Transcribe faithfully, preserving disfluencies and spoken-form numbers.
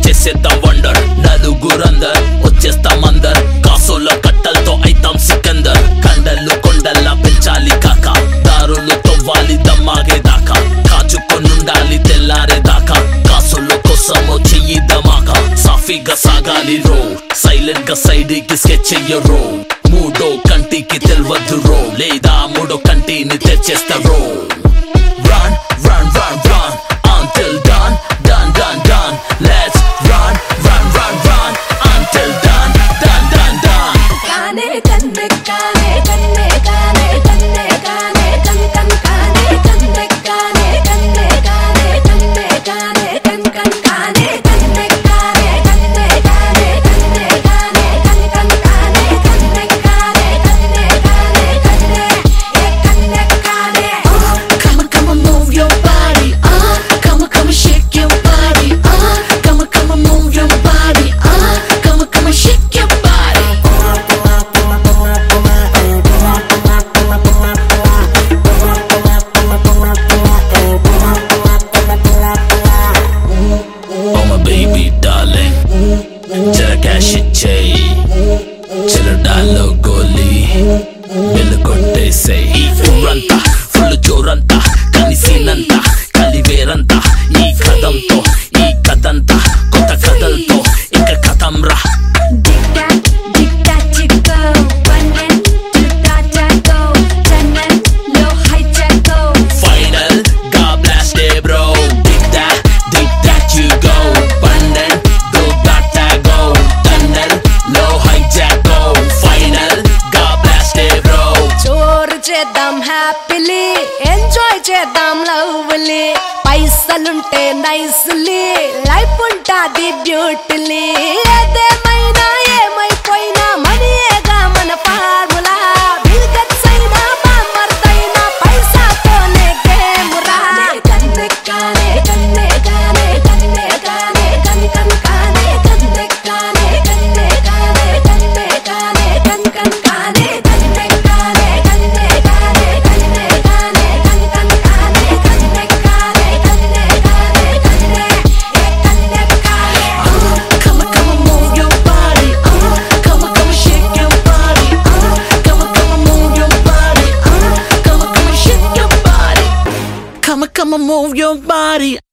చేసేద్దాం వండర్ నలుగురందర్ వచ్చేస్తాం అందర్ కాసోల కట్టలతో అయితాం సికందర్ కండలు కొండల్లా పెంచాలి కాక దారులు తవ్వాలి దమ్మాగే దాకా కాచుకొనుండాలి తెల్లారే దాకా కాసోల కోసమో చెయ్యి దమాకా సాఫీగా సాగాలి రో సైలెంట్ గా సైడ్ కి స్కెచ్ చెయ్యరో మూడో కంటికి తెల్వద్దు రో లేదా మూడో కంటిని తెచ్చేస్తా రో Run, run, run, run until done, done, done, done. Let's run, run, run, run until done, done, done, done. Kane kanne kane kanne kane kanne kane kan kan kane kanne kane kanne kane kanne kane kan kan kane kanne kane kanne kane kanne kane kan kan kane kanne kane kanne kane kanne ek kanne kane. Come on, come on, move your body. Ah, come on, come on, shake your body. Ah, come on, come on, move your body. Ah, come on, come on, shake your body. Oh my baby darling jara cash ichey chalo dalo goli bill kottese ee uranta full joranta kanisinanta kaliveranta ee kadamto ee kadanta kota kadalto inka kadamra Dig that, dig that chico. One and two that that go. Ten and low high jack go. final ga blast day bro dig that dig that you go pandal do that that go tunnel low hijack go final ga blast day bro చోరు చేద్దాం happily enjoy చేద్దాం lovely పైసలుంటే nicely life ఉంటాది beautifully ఏదేమైనా ఏమైపోయినా మనీయేగా మన formula bill gates అయినా బామర్ద్ అయినా పైసాతోనే గేమ్ రా కన్నే కానే కన్నే కానే కన్నే కానే కన్ కన్ కానే కన్నే కానే కన్నే కానే కన్నే కానే కన్ కన్ కానే కన్నే కానే కన్నే కానే కన్నే కానే కన్ కన్ కానే కన్నే కానే కన్నే కానే కన్నే ek kanne kaane. Come on, come on, move your body. Uh, come on, come on, shake your body. Uh, come on, come on, move your body. Uh, come on, come on, shake your body. come on come on move your body